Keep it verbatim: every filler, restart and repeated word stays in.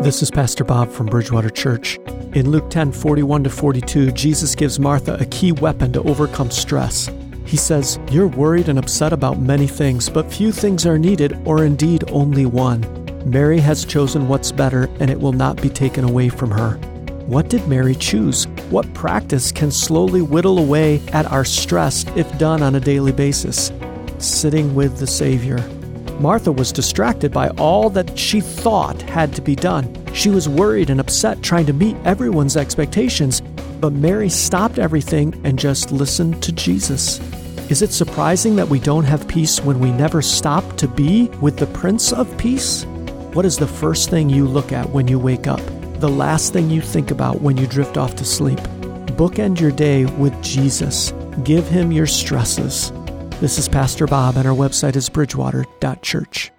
This is Pastor Bob from Bridgewater Church. In Luke ten, forty-one to forty-two, Jesus gives Martha a key weapon to overcome stress. He says, "You're worried and upset about many things, but few things are needed, or indeed only one. Mary has chosen what's better, and it will not be taken away from her." What did Mary choose? What practice can slowly whittle away at our stress if done on a daily basis? Sitting with the Savior. Martha was distracted by all that she thought had to be done. She was worried and upset trying to meet everyone's expectations, but Mary stopped everything and just listened to Jesus. Is it surprising that we don't have peace when we never stop to be with the Prince of Peace? What is the first thing you look at when you wake up? The last thing you think about when you drift off to sleep? Bookend your day with Jesus. Give him your stresses. This is Pastor Bob, and our website is bridgewater dot church.